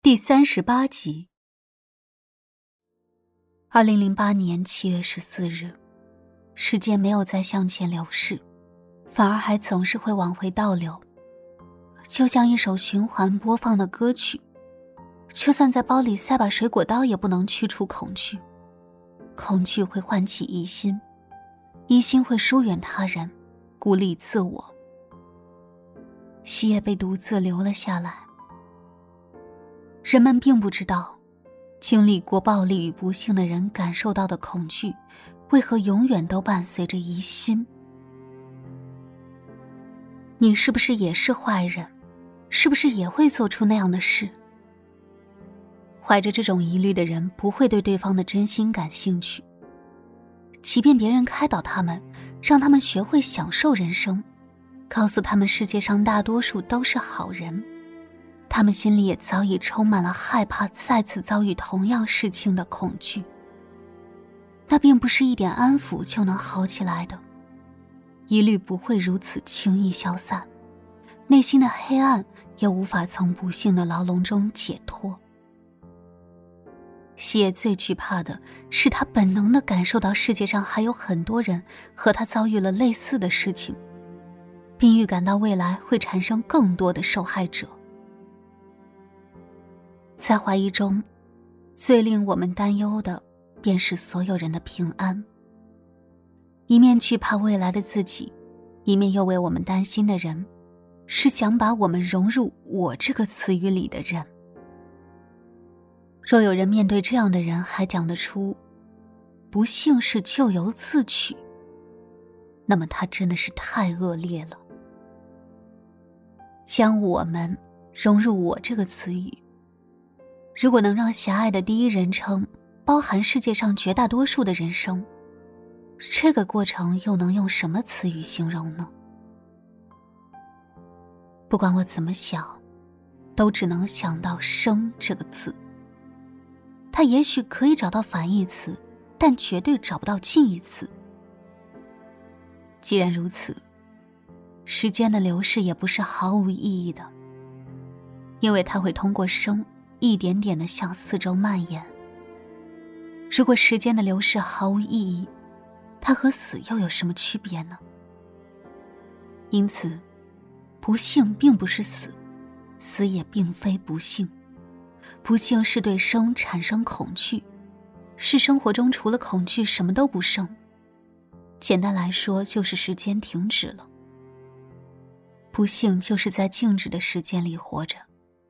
第38集。2008年7月14日，时间没有再向前流逝，反而还总是会往回倒流，就像一首循环播放的歌曲。就算在包里塞把水果刀，也不能驱除恐惧。恐惧会唤起疑心，疑心会疏远他人，孤立自我。希叶被独自留了下来。人们并不知道，经历过暴力与不幸的人感受到的恐惧，为何永远都伴随着疑心。你是不是也是坏人？是不是也会做出那样的事？怀着这种疑虑的人不会对对方的真心感兴趣，即便别人开导他们，让他们学会享受人生，告诉他们世界上大多数都是好人，他们心里也早已充满了害怕再次遭遇同样事情的恐惧。那并不是一点安抚就能好起来的，疑虑不会如此轻易消散，内心的黑暗也无法从不幸的牢笼中解脱。希叶最惧怕的是他本能地感受到世界上还有很多人和他遭遇了类似的事情，并预感到未来会产生更多的受害者。在怀疑中，最令我们担忧的便是所有人的平安。一面惧怕未来的自己，一面又为我们担心的人，是想把我们融入我这个词语里的人。若有人面对这样的人还讲得出不幸是咎由自取，那么他真的是太恶劣了。将我们融入我这个词语，如果能让狭隘的第一人称包含世界上绝大多数的人生，这个过程又能用什么词语形容呢？不管我怎么想，都只能想到生这个字。它也许可以找到反义词，但绝对找不到近义词。既然如此，时间的流逝也不是毫无意义的，因为它会通过生一点点地向四周蔓延。如果时间的流逝毫无意义，它和死又有什么区别呢？因此，不幸并不是死，死也并非不幸。不幸是对生产生恐惧，是生活中除了恐惧什么都不剩。简单来说，就是时间停止了。不幸就是在静止的时间里活着。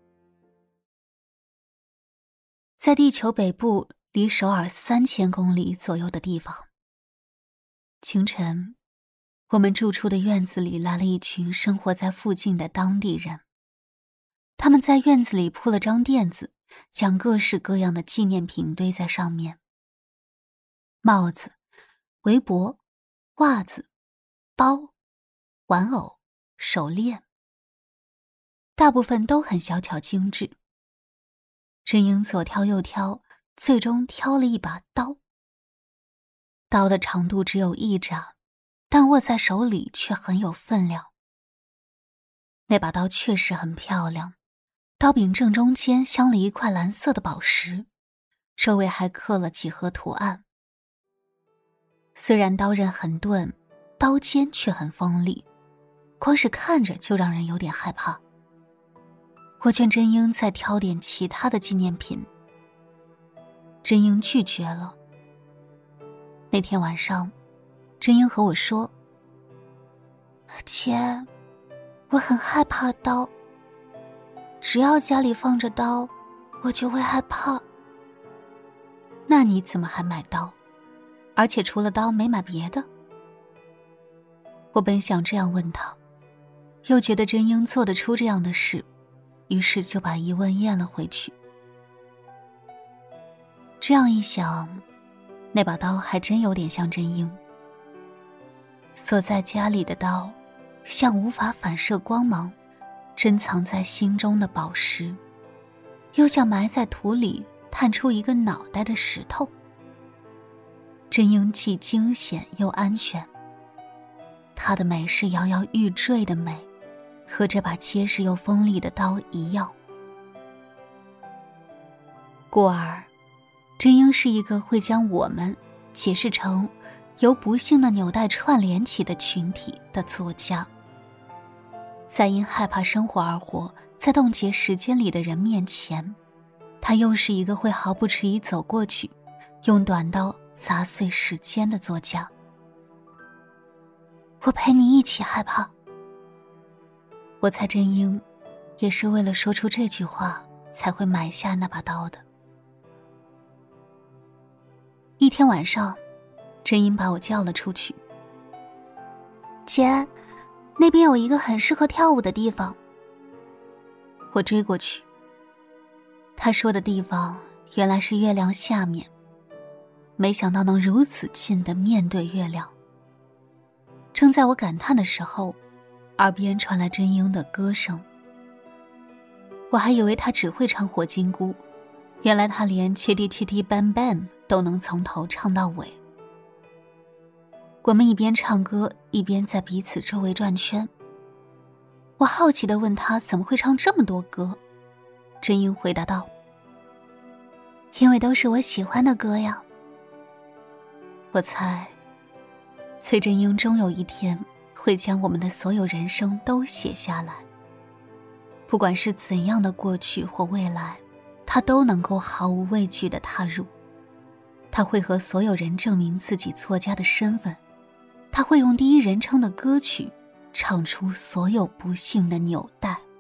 在地球北部离首尔3000公里左右的地方，清晨，我们住处的院子里来了一群生活在附近的当地人。他们在院子里铺了张垫子，将各式各样的纪念品堆在上面。帽子、围脖、袜子、包、玩偶、手链，大部分都很小巧精致。真英左挑右挑，最终挑了一把刀。刀的长度只有1掌，但握在手里却很有分量。那把刀确实很漂亮，刀柄正中间镶了一块蓝色的宝石，周围还刻了几何图案。虽然刀刃很钝，刀尖却很锋利，光是看着就让人有点害怕。我劝真英再挑点其他的纪念品，真英拒绝了。那天晚上，真英和我说：“姐，我很害怕刀，只要家里放着刀，我就会害怕。”那你怎么还买刀？而且除了刀没买别的？我本想这样问他，又觉得真英做得出这样的事，于是就把疑问咽了回去。这样一想，那把刀还真有点像真英。锁在家里的刀，像无法反射光芒珍藏在心中的宝石，又像埋在土里探出一个脑袋的石头。真英既惊险又安全，她的美是摇摇欲坠的美，和这把结实又锋利的刀一样。 故而真英是一个会将我们解释成由不幸的纽带串联起的群体的作家。在因害怕生活而活在冻结时间里的人面前，他又是一个会毫不迟疑走过去用短刀砸碎时间的作家。我陪你一起害怕。我猜真英也是为了说出这句话才会买下那把刀的。一天晚上，真英把我叫了出去。姐，那边有一个很适合跳舞的地方。我追过去，他说的地方原来是月亮下面，没想到能如此近地面对月亮。正在我感叹的时候，耳边传来真英的歌声。我还以为他只会唱火金菇，原来他连 Chitty Chitty Bam Bam 都能从头唱到尾。我们一边唱歌一边在彼此周围转圈。我好奇地问他怎么会唱这么多歌。真英回答道：因为都是我喜欢的歌呀。我猜崔真英终有一天会将我们的所有人生都写下来，不管是怎样的过去或未来，他都能够毫无畏惧地踏入。他会和所有人证明自己作家的身份，他会用第一人称的歌曲唱出所有不幸的纽带。